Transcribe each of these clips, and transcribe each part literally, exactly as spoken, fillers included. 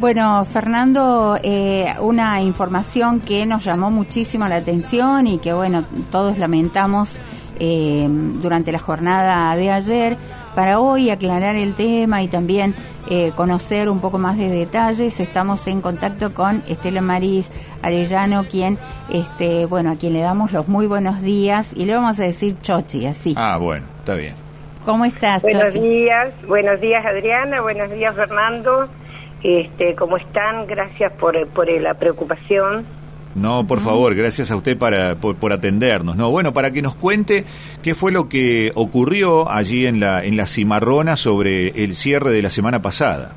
Bueno, Fernando, eh, una información que nos llamó muchísimo la atención y que, bueno, todos lamentamos eh, durante la jornada de ayer. Para hoy aclarar el tema y también eh, conocer un poco más de detalles, estamos en contacto con Estela Maris Arellano, quien, este, bueno, a quien le damos los muy buenos días y le vamos a decir Chochi, así. Ah, bueno, está bien. ¿Cómo estás, Buenos Chochi? días, buenos días Adriana, buenos días Fernando. Este, ¿cómo están? Gracias por, por la preocupación. No, por favor, gracias a usted para, por, por atendernos. No, bueno, para que nos cuente qué fue lo que ocurrió allí en la, en la Cimarrona sobre el cierre de la semana pasada.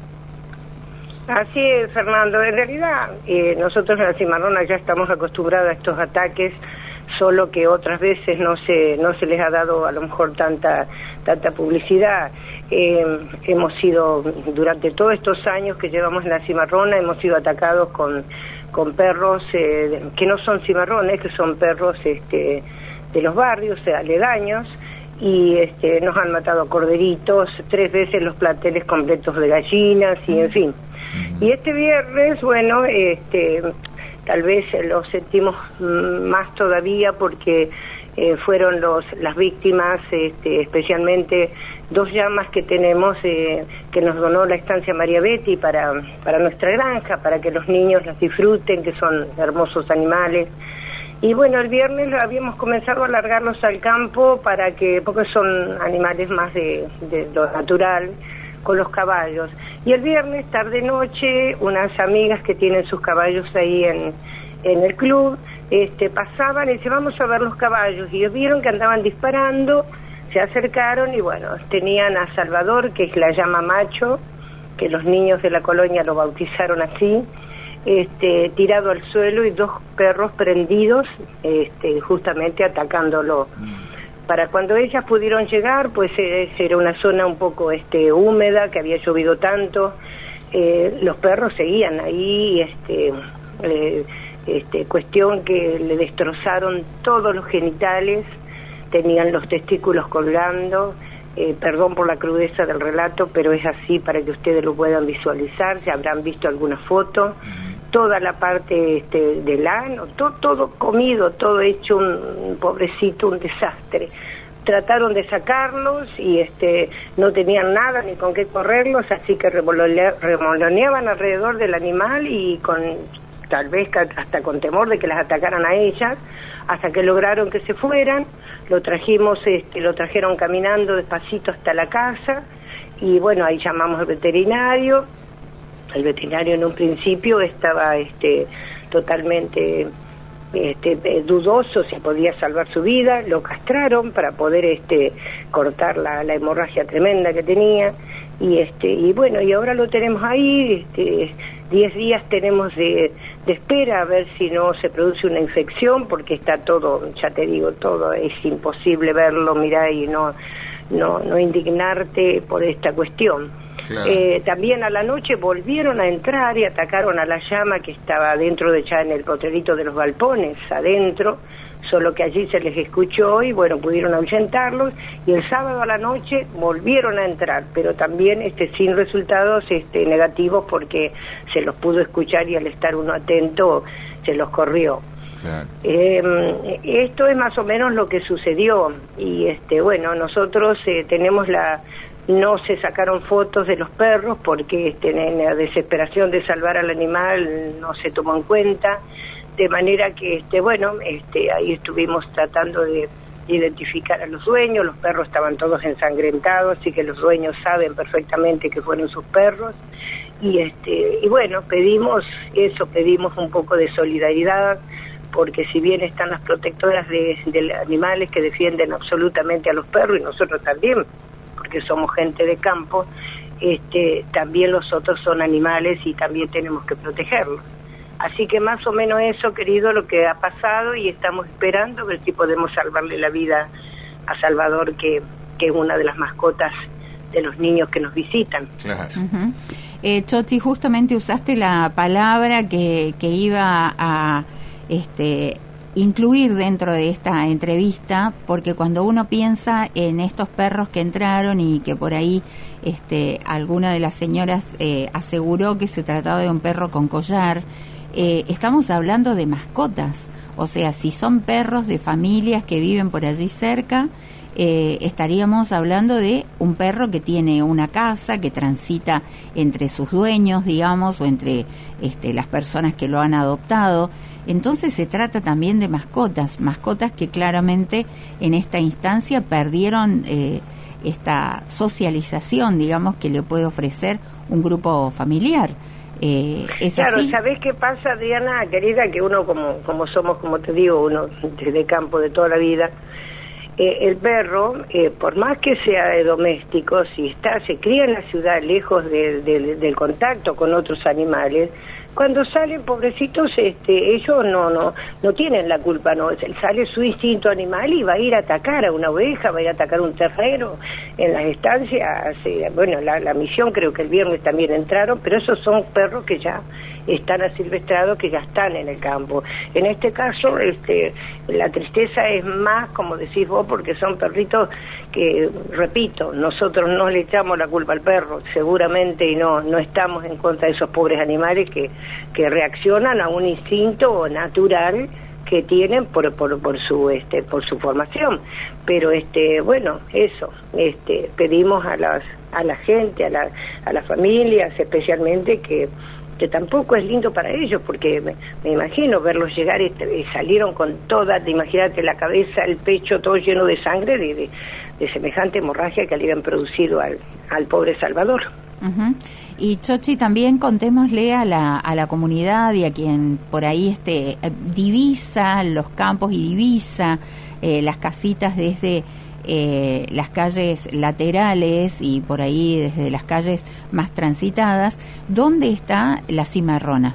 Así es, Fernando. En realidad, eh, nosotros en la Cimarrona ya estamos acostumbrados a estos ataques, solo que otras veces no se, no se les ha dado a lo mejor tanta, tanta publicidad. Eh, hemos sido, durante todos estos años que llevamos en la Cimarrona, hemos sido atacados con, con perros eh, que no son cimarrones, que son perros este, de los barrios, aledaños, y este, nos han matado corderitos, tres veces los planteles completos de gallinas, y en fin. Y este viernes, bueno, este, tal vez lo sentimos más todavía porque eh, fueron los, las víctimas, este, especialmente dos llamas que tenemos eh, que nos donó la estancia María Betty para, para nuestra granja, para que los niños las disfruten, que son hermosos animales. Y bueno, el viernes habíamos comenzado a largarlos al campo para que, porque son animales más de, de lo natural, con los caballos. Y el viernes, tarde noche, unas amigas que tienen sus caballos ahí en, en el club, este, pasaban y dice, vamos a ver los caballos. Y ellos vieron que andaban disparando, se acercaron y bueno, tenían a Salvador, que es la llama macho, que los niños de la colonia lo bautizaron así, este, tirado al suelo y dos perros prendidos, este, justamente atacándolo. Mm. Para cuando ellas pudieron llegar, pues eh, era una zona un poco este, húmeda, que había llovido tanto, eh, los perros seguían ahí, este, eh, este, cuestión que le destrozaron todos los genitales, tenían los testículos colgando, eh, perdón por la crudeza del relato, pero es así para que ustedes lo puedan visualizar, ya habrán visto alguna foto, toda la parte este, del ano, to, todo comido, todo hecho un, un pobrecito, un desastre. Trataron de sacarlos y este no tenían nada ni con qué correrlos, así que remoloneaban alrededor del animal y con tal vez hasta con temor de que las atacaran a ellas, hasta que lograron que se fueran. Lo trajimos, este, lo trajeron caminando despacito hasta la casa y bueno, ahí llamamos al veterinario. El veterinario en un principio estaba este, totalmente este, dudoso si podía salvar su vida, lo castraron para poder este, cortar la, la hemorragia tremenda que tenía y este y bueno, y ahora lo tenemos ahí, este, diez días tenemos de, de espera a ver si no se produce una infección, porque está todo, ya te digo, todo es imposible verlo, mirá, y no, no, no indignarte por esta cuestión. Claro. Eh, también a la noche volvieron a entrar y atacaron a la llama que estaba adentro de ya en el potrerito de los galpones, adentro, solo que allí se les escuchó y bueno, pudieron ahuyentarlos, y el sábado a la noche volvieron a entrar, pero también este sin resultados este negativos, porque se los pudo escuchar y al estar uno atento se los corrió. Claro. Eh, esto es más o menos lo que sucedió y este bueno, nosotros eh, tenemos la no se sacaron fotos de los perros porque este, en la desesperación de salvar al animal no se tomó en cuenta, de manera que este bueno este ahí estuvimos tratando de identificar a los dueños. Los perros estaban todos ensangrentados, así que los dueños saben perfectamente que fueron sus perros y este y bueno, pedimos eso, pedimos un poco de solidaridad, porque si bien están las protectoras de, de animales que defienden absolutamente a los perros, y nosotros también, porque somos gente de campo, este, también los otros son animales y también tenemos que protegerlos. Así que más o menos eso, querido, lo que ha pasado, y estamos esperando a ver si podemos salvarle la vida a Salvador, que, que es una de las mascotas de los niños que nos visitan. Claro. Uh-huh. eh, Chochi, justamente usaste la palabra que, que iba a este incluir dentro de esta entrevista, porque cuando uno piensa en estos perros que entraron y que por ahí este, alguna de las señoras eh, aseguró que se trataba de un perro con collar, eh, estamos hablando de mascotas, o sea, si son perros de familias que viven por allí cerca, eh, estaríamos hablando de un perro que tiene una casa, que transita entre sus dueños, digamos, o entre este, las personas que lo han adoptado. Entonces se trata también de mascotas, mascotas que claramente en esta instancia perdieron eh, esta socialización, digamos, que le puede ofrecer un grupo familiar. Eh, ¿es claro, así? ¿Sabés qué pasa, Diana, querida? Que uno, como, como somos, como te digo, uno desde campo de toda la vida, eh, el perro, eh, por más que sea de doméstico, si está, se cría en la ciudad lejos de, de, del contacto con otros animales, cuando salen, pobrecitos, este, ellos no no no tienen la culpa, no, sale su instinto animal y va a ir a atacar a una oveja, va a ir a atacar un terrero en las estancias. Eh, bueno, la, la misión creo que el viernes también entraron, pero esos son perros que ya están asilvestrados, que ya están en el campo. En este caso, este, la tristeza es más, como decís vos, porque son perritos que, repito, nosotros no le echamos la culpa al perro, seguramente, y no no estamos en contra de esos pobres animales que, que reaccionan a un instinto natural que tienen por por por su este por su formación. Pero este bueno, eso, este pedimos a las a la gente, a la a las familias especialmente, que que tampoco es lindo para ellos, porque me, me imagino verlos llegar y, y salieron con toda, imagínate, la cabeza, el pecho, todo lleno de sangre, de, de, de semejante hemorragia que le habían producido al, al pobre Salvador. Uh-huh. Y Chochi, también contémosle a la, a la comunidad y a quien por ahí este, divisa los campos y divisa eh, las casitas desde Eh, las calles laterales y por ahí desde las calles más transitadas, ¿dónde está la Cimarrona?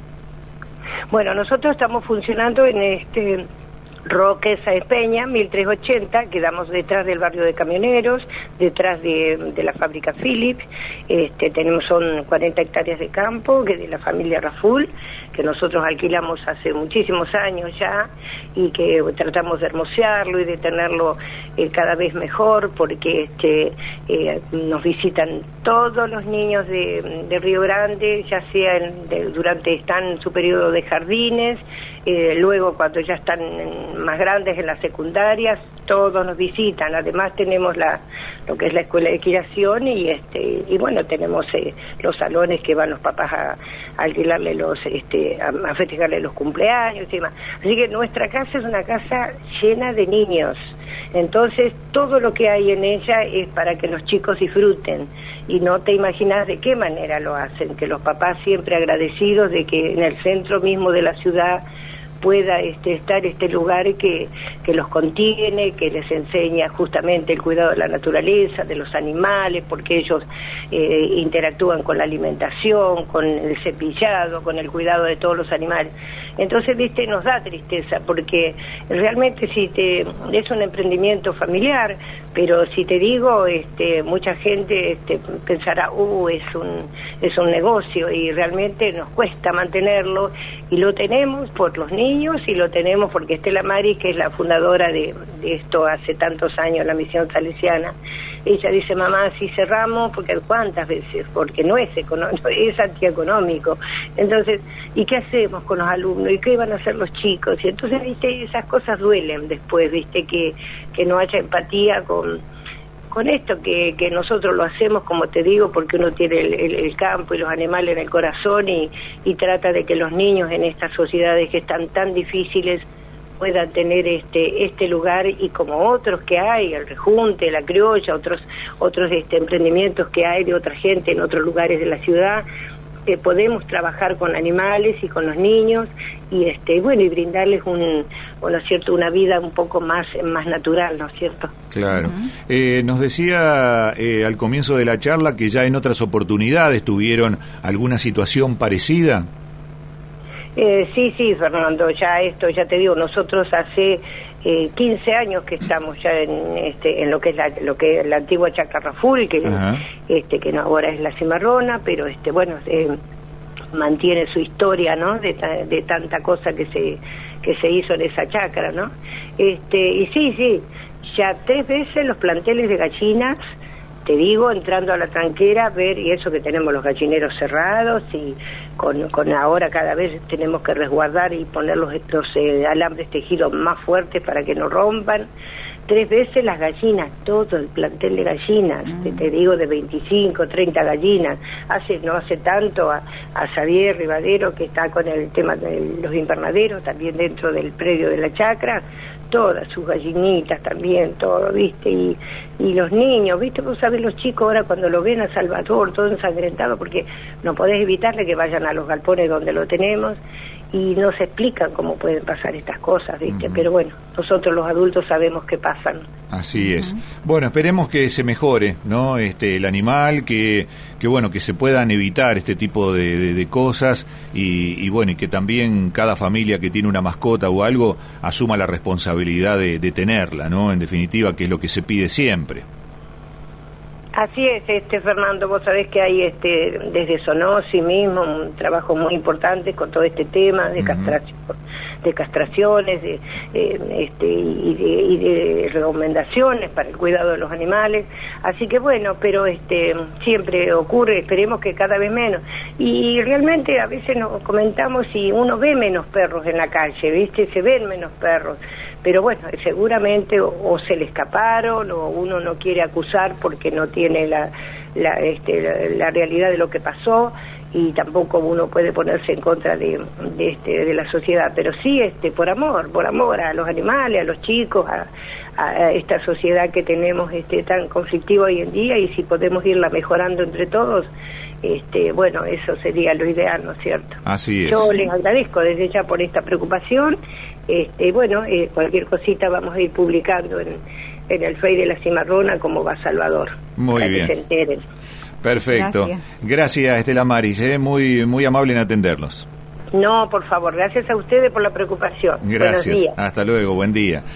Bueno, nosotros estamos funcionando en este Roque Sáenz Peña, mil trescientos ochenta, quedamos detrás del barrio de camioneros, detrás de, de la fábrica Philip. Este, tenemos, son cuarenta hectáreas de campo, que de la familia Raful, que nosotros alquilamos hace muchísimos años ya, y que tratamos de hermosearlo y de tenerlo eh, cada vez mejor, porque este eh, nos visitan todos los niños de, de Río Grande, ya sea en, de, durante están en su periodo de jardines, eh, luego cuando ya están en, más grandes en las secundarias, todos nos visitan. Además tenemos la lo que es la escuela de equitación y este y bueno, tenemos eh, los salones que van los papás a, a alquilarle los este a, a festejarle los cumpleaños y demás. Así que nuestra casa es una casa llena de niños. Entonces, todo lo que hay en ella es para que los chicos disfruten, y no te imaginas de qué manera lo hacen, que los papás siempre agradecidos de que en el centro mismo de la ciudad pueda este, estar este lugar que, que los contiene, que les enseña justamente el cuidado de la naturaleza, de los animales, porque ellos eh, interactúan con la alimentación, con el cepillado, con el cuidado de todos los animales. Entonces, viste, nos da tristeza, porque realmente si te es un emprendimiento familiar, pero si te digo, este, mucha gente este, pensará, uh, es un es un negocio, y realmente nos cuesta mantenerlo, y lo tenemos por los niños, y lo tenemos porque Estela Mari, que es la fundadora de, de esto hace tantos años, la Misión Salesiana, ella dice, mamá, si cerramos, porque ¿cuántas veces? Porque no es económico, es antieconómico. Entonces, ¿y qué hacemos con los alumnos? ¿Y qué van a hacer los chicos? Y entonces, viste, esas cosas duelen después, viste, que, que no haya empatía con, con esto, que, que nosotros lo hacemos, como te digo, porque uno tiene el, el, el campo y los animales en el corazón, y, y trata de que los niños en estas sociedades que están tan difíciles puedan tener este este lugar, y como otros que hay, el Rejunte, la Criolla, otros otros este estemprendimientos que hay de otra gente en otros lugares de la ciudad, eh, podemos trabajar con animales y con los niños, y este bueno y brindarles un, ¿no es cierto?, una vida un poco más más natural, ¿no es cierto? Claro. Uh-huh. Eh, nos decía eh, al comienzo de la charla que ya en otras oportunidades tuvieron alguna situación parecida. Eh, sí, sí, Fernando, ya esto, ya te digo, nosotros hace eh, quince años que estamos ya en este en lo que es la lo que es la antigua Chacra Raful, que uh-huh. este que no ahora es la Cimarrona, pero este bueno, eh, mantiene su historia, ¿no? De, de tanta cosa que se que se hizo en esa chacra, ¿no? Este, y sí, sí, ya tres veces los planteles de gallinas, te digo, entrando a la tranquera, ver, y eso que tenemos los gallineros cerrados, y con, con ahora cada vez tenemos que resguardar y poner los, los eh, alambres tejidos más fuertes para que no rompan. Tres veces las gallinas, todo el plantel de gallinas, mm. te, te digo de veinticinco, treinta gallinas. Hace no hace tanto a, a Xavier Rivadero, que está con el tema de los invernaderos, también dentro del predio de la chacra, todas sus gallinitas también, todo, ¿viste? Y, y los niños, ¿viste? Vos sabés, los chicos ahora cuando lo ven a Salvador, todo ensangrentado, porque no podés evitarle que vayan a los galpones donde lo tenemos, y no se explican cómo pueden pasar estas cosas, ¿viste? Uh-huh. Pero bueno, nosotros los adultos sabemos qué pasan. Así es. Uh-huh. Bueno, esperemos que se mejore, ¿no? Este, el animal, que, que bueno, que se puedan evitar este tipo de, de, de cosas, y, y bueno, y que también cada familia que tiene una mascota o algo asuma la responsabilidad de, de tenerla, ¿no? En definitiva, que es lo que se pide siempre. Así es, este Fernando, vos sabés que hay este desde Sonosi mismo un trabajo muy importante con todo este tema de castración, de castraciones, de, eh, este y de, y de recomendaciones para el cuidado de los animales. Así que bueno, pero este siempre ocurre, esperemos que cada vez menos. Y realmente a veces nos comentamos y uno ve menos perros en la calle, ¿viste? Se ven menos perros. Pero bueno, seguramente o, o se le escaparon o uno no quiere acusar porque no tiene la, la, este, la, la realidad de lo que pasó, y tampoco uno puede ponerse en contra de, de, este, de la sociedad, pero sí este, por amor, por amor a los animales, a los chicos, a, a esta sociedad que tenemos este, tan conflictiva hoy en día, y si podemos irla mejorando entre todos, este, bueno, eso sería lo ideal, ¿no es cierto? Así es. Yo les agradezco desde ya por esta preocupación. Este, bueno, eh, cualquier cosita vamos a ir publicando en, en el Face de la Cimarrona cómo va Salvador. Muy para bien. Que se enteren. Perfecto. Gracias, Gracias Estela Maris, eh, muy, muy amable en atendernos. No, por favor, gracias a ustedes por la preocupación. Gracias. Hasta luego, buen día.